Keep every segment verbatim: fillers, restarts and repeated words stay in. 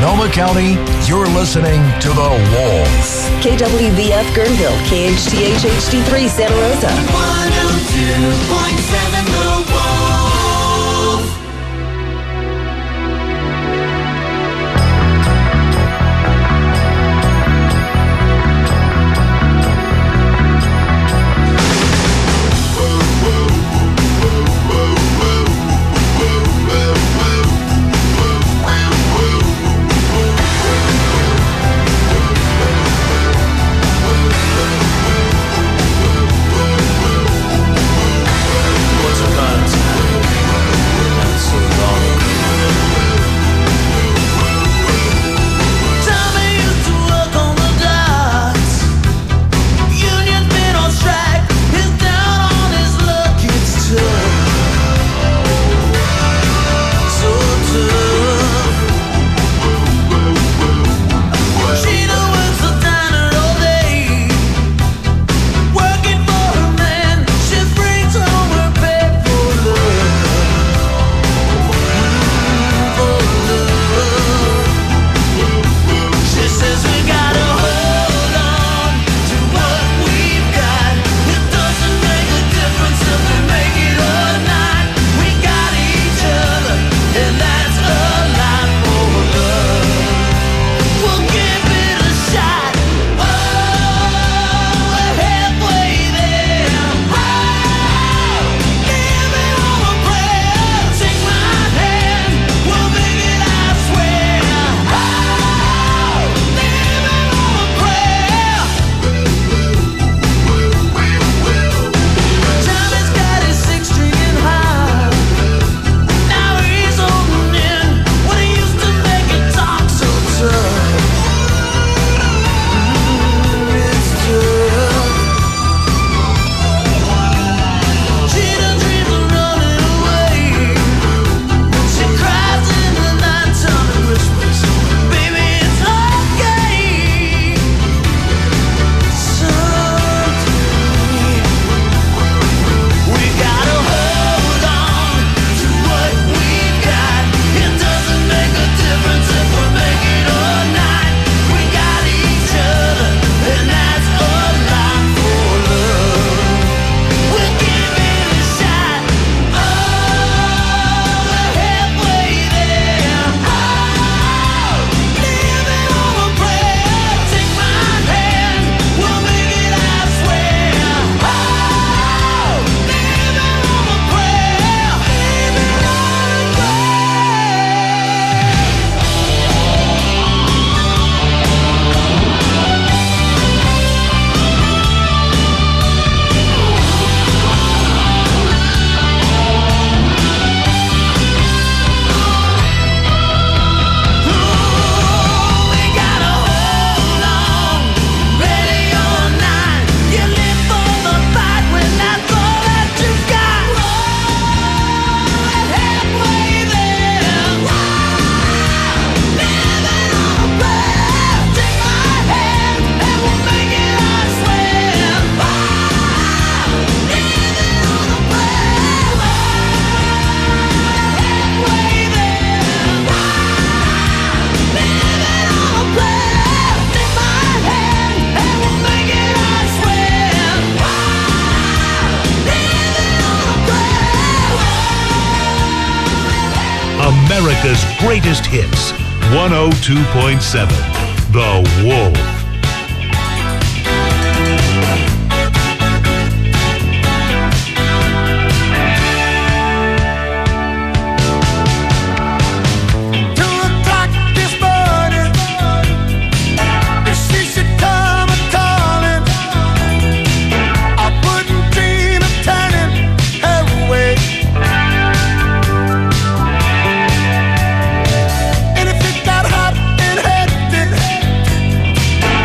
Sonoma County, you're listening to The Wolf. K W V F Guerneville, K H T H H D three Santa Rosa. one oh two point seven The Wolf. America's greatest hits. one oh two point seven The Wolf. And if it got hot and hectic,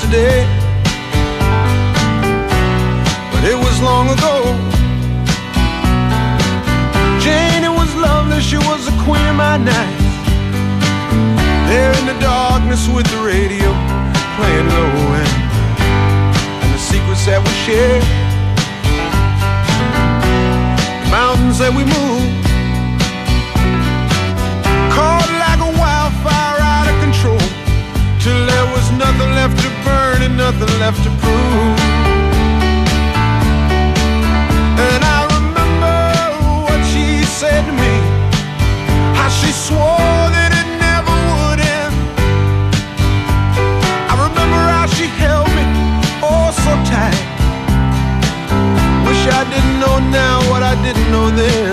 today, but it was long ago. Jane, it was lovely, she was the queen of my night. There in the darkness with the radio playing low, and, and the secrets that we shared, the mountains that we moved, caught like a wildfire out of control, till there was nothing left to burn and nothing left to prove. And I remember what she said to me, how she swore that it never would end. I remember how she held me oh so tight. Wish I didn't know now what I didn't know then.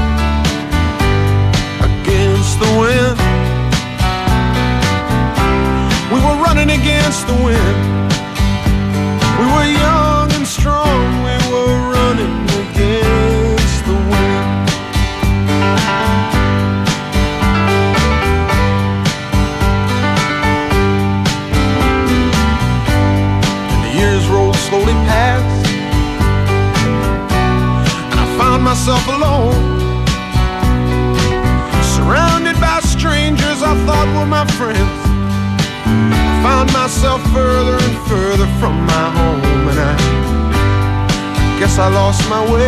Against the wind, we were running against the wind. We were young and strong, we were running against the wind. And the years rolled slowly past, and I found myself alone, surrounded by strangers I thought were my friends. Found myself further and further from my home, and I guess I lost my way.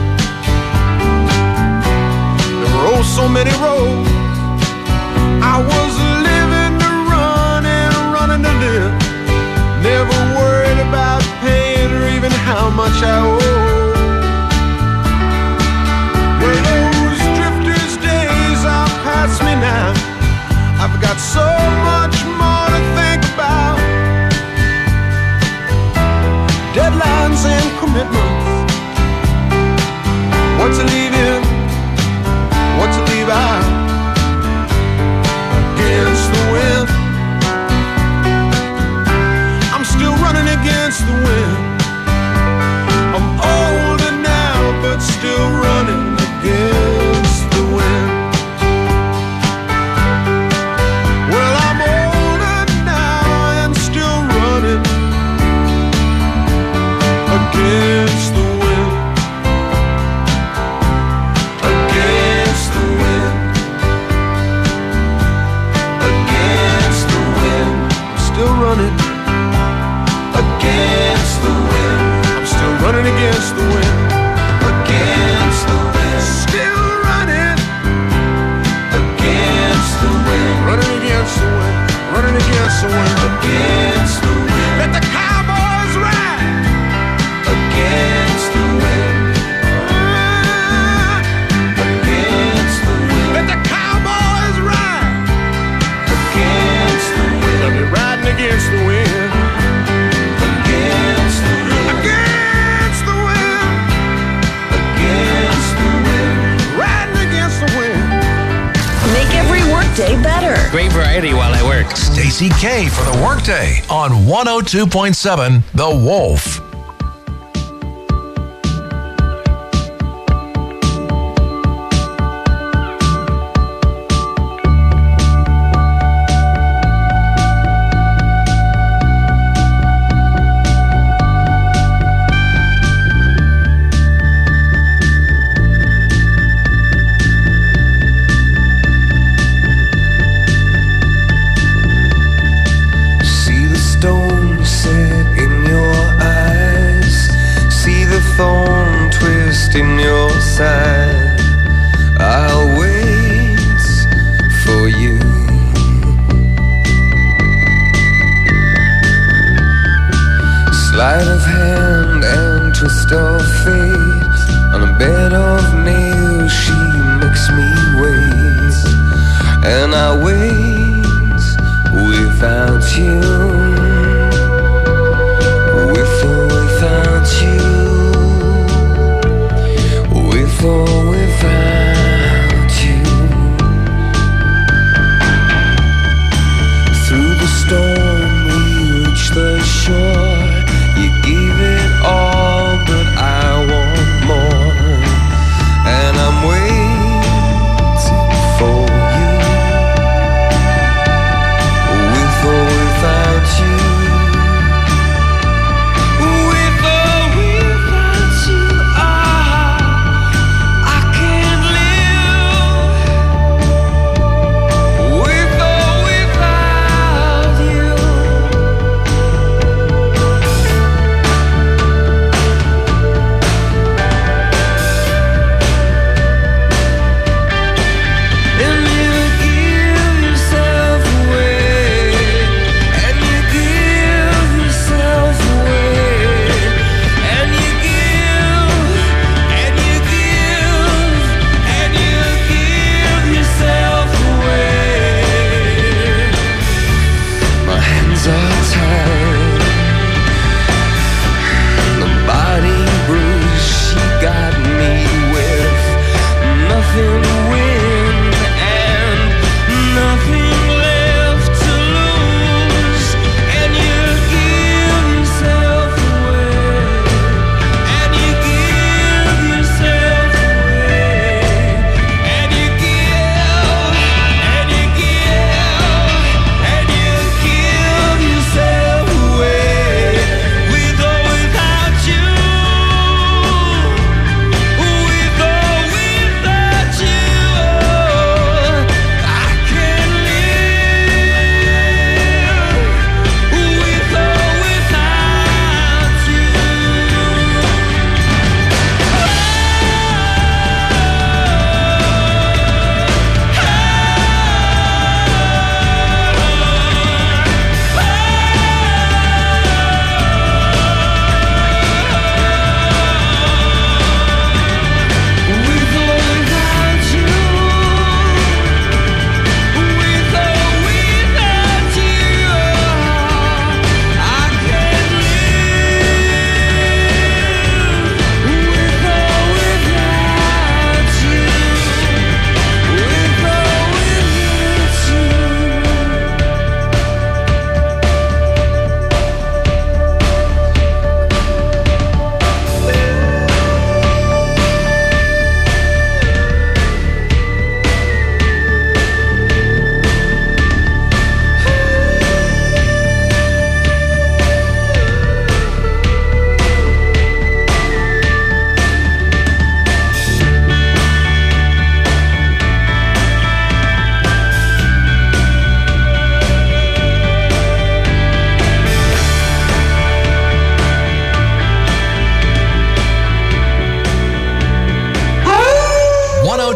There were oh so many roads. I was living to run and running to live, never worried about paying or even how much I owe. Well, those drifters' days are past me now. I've got so much more to think about. Deadlines and commitments, what to leave in, what to leave out. Against the wind, I'm still running against the wind. I'm older now, but still running against the wind. Against the wind, against the wind, against the wind. I'm still running against the wind. I'm still running against the wind, against the wind. Still running against the wind, running against the wind, running against the wind, against the wind. Let the cowboys ride. Against the wind, against the wind. Let the cowboys ride. Against the wind. Let me riding against the wind. Against the wind. Against the wind. Against the wind. Riding against the wind. Make every workday better. Great variety while I work. Stacey K for the Workday on one oh two point seven The Wolf. Thorn twist in your side. I'll wait for you. Sleight of hand and twist of fate. On a bed of nails she makes me wait. And I wait without you. With or without you. With or without you. Through the storm we reach the shore. You gave it all, but I want more. And I'm waiting for you. With or without you.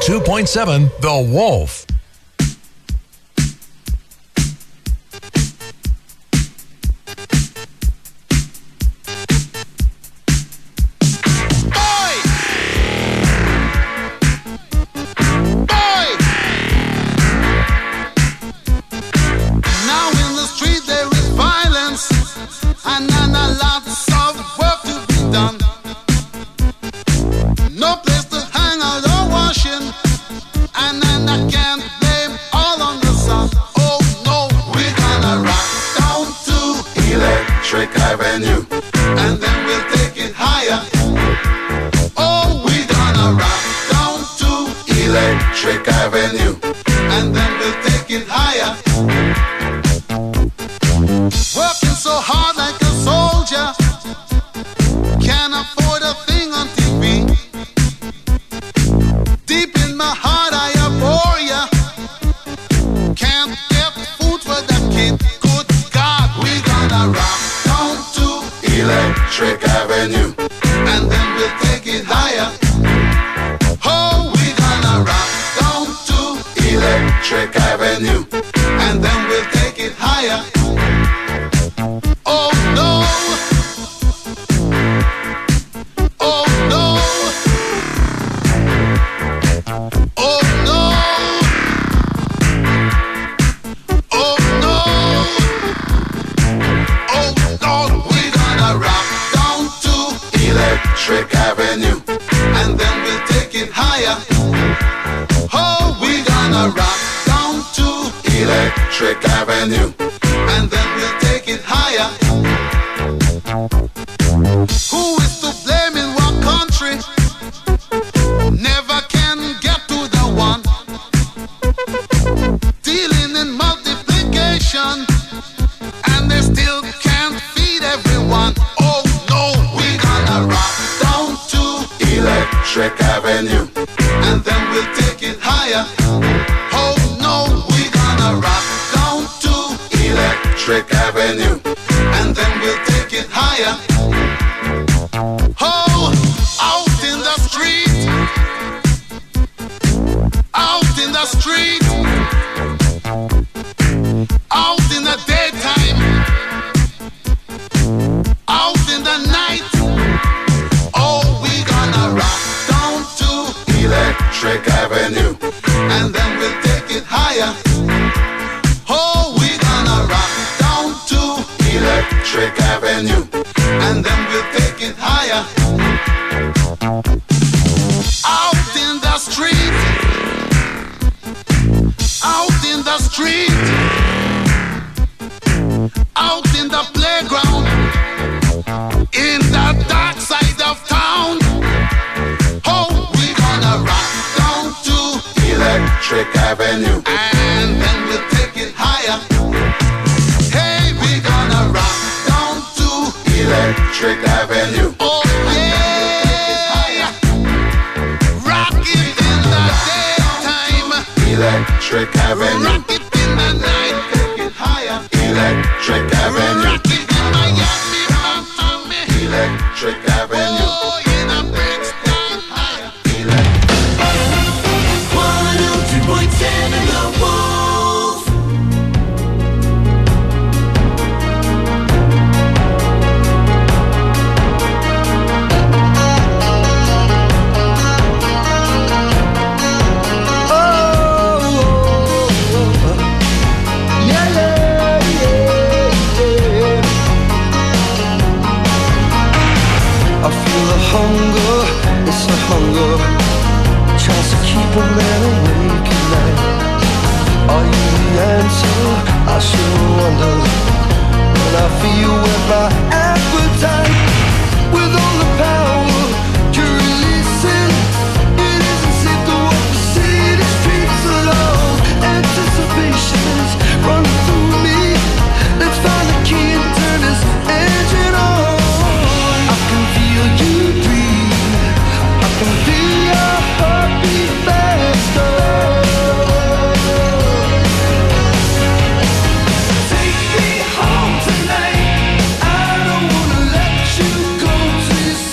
two point seven The Wolf. Take me home tonight. I don't wanna let you go till you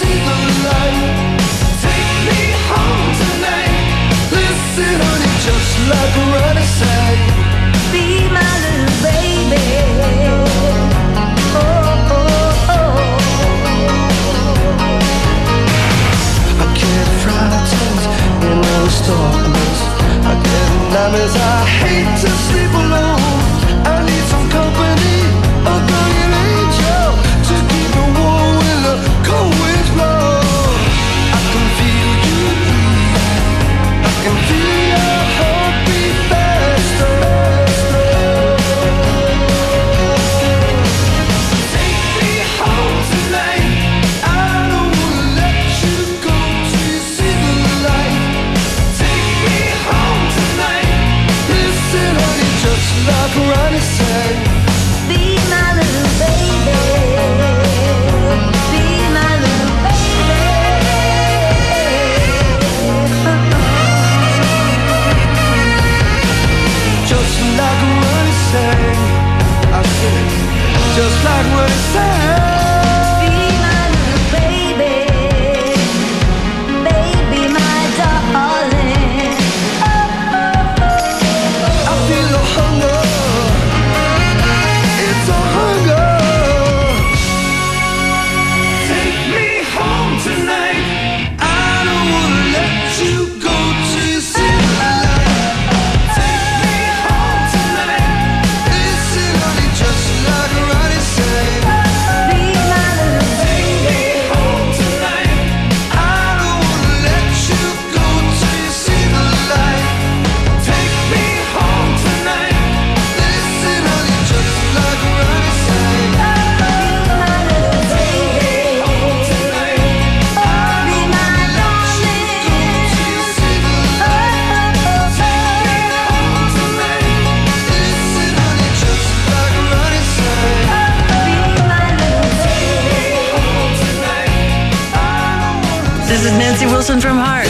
This is Nancy Wilson from Heart.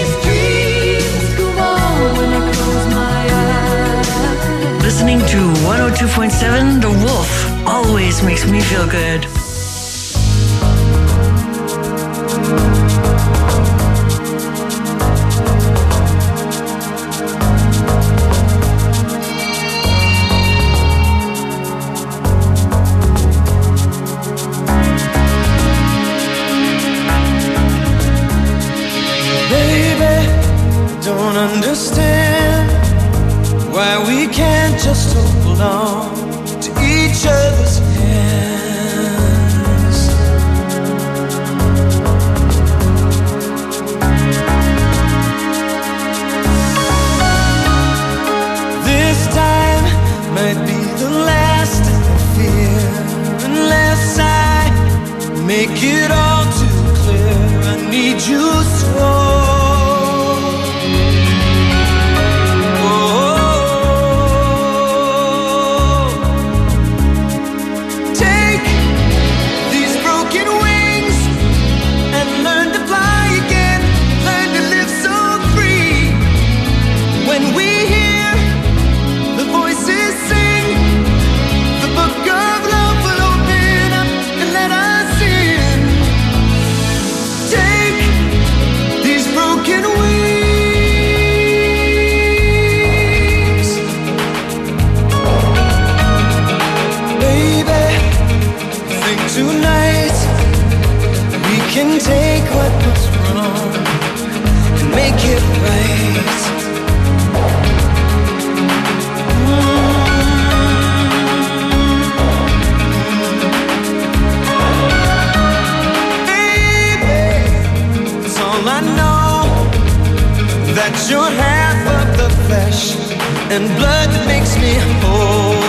Listening to one oh two point seven The Wolf always makes me feel good. Understand why we can't just hold on to each other's hands. This time might be the last I fear, unless I make it all too clear. I need you so. Can take what was wrong and make it right. Mm-hmm. Baby, it's all I know, that you're half of the flesh and blood that makes me whole.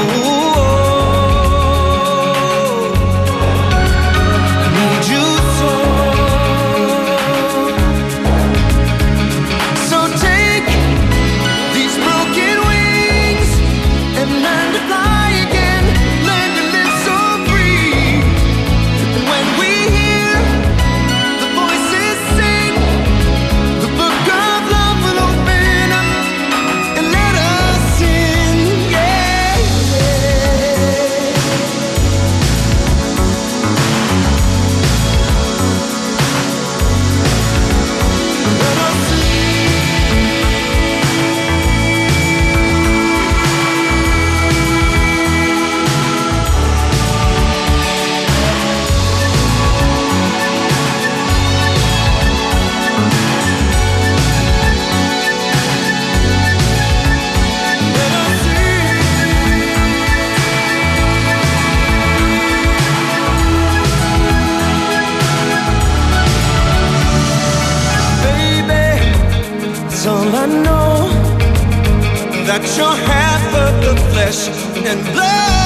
That you're half of the flesh and blood.